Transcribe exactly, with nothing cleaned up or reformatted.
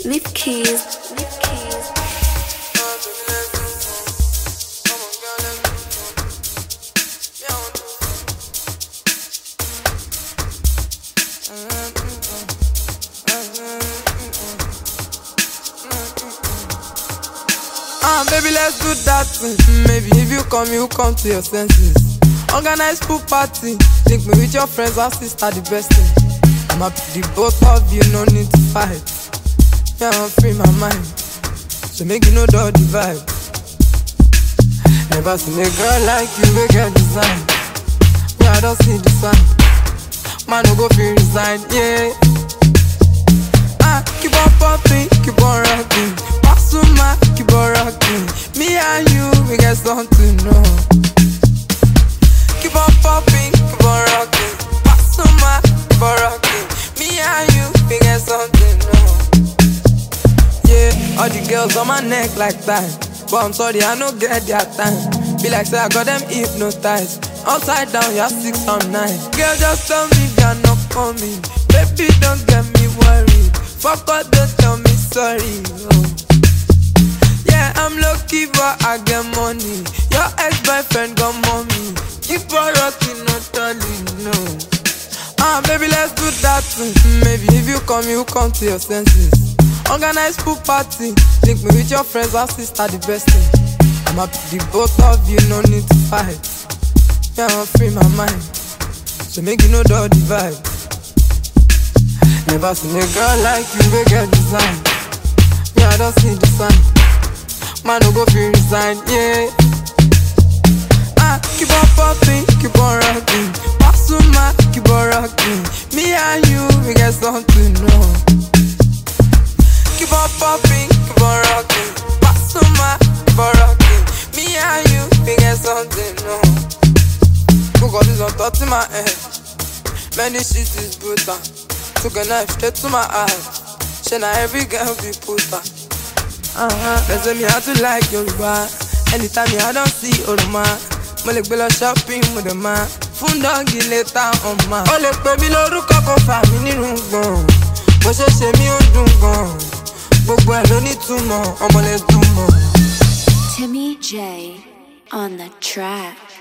Leaf keys, leaf keys. Ah, baby, let's do that thing. Maybe if you come, you come to your senses. Organize pool party. Link me with your friends and sister, the best thing. I'm happy the both of you, no need to fight. Yeah, I'm free my mind. So make you know the vibe. Never seen a girl like you, we get design. Yeah, I don't see the sign. Man, no go feel resign, yeah. Ah, keep on popping, keep on rocking. Pasuma, keep on rocking. Me and you, we get something, no. Keep on popping, keep on rocking. Pasuma, keep on rocking. Me and you, we get something, no. Yeah, all the girls on my neck like that. But I'm sorry, I don't get their time. Be like, say I got them hypnotized. Upside down, you're six on nine. Girl, just tell me you're not coming. Baby, don't get me worried. Fuck up, don't tell me sorry. Oh. Yeah, I'm lucky, but I get money. Your ex-boyfriend got money. Keep on rocking, not darling, no. Ah, baby, let's do that thing. Maybe if you come, you come to your senses. Organize pool party. Link me with your friends and sister, the best thing. I'm happy the both of you, no need to fight. Yeah, I'm free my mind. So make you know the vibe. Never seen a girl like you, we get design. Yeah, I don't see the sign. Man, no go feel resign, yeah. Ah, keep on popping, keep on rocking. Pasuma, keep on rocking. Me and you, we get something, no. Keep on popping, keep on rocking. Pasuma, keep on rocking. Me and you, we get something, no. Got this on top of my head. Many shit is brutal. Took a knife straight to my eye. She not every girl be puta. Uh-huh. They say me how to like Yoruba. Anytime me I don't see Oroma. Molek belo shopping with the man. Fundogi later on man. Olek baby lórúkọ kò fà mí nínú gbọ̀n. Bó ṣe ṣe mí ó dùn gan. Gbogbo ẹ̀ ló ní túmọ̀. Ọmọ lè dùn mọ́. Timmy J on the track.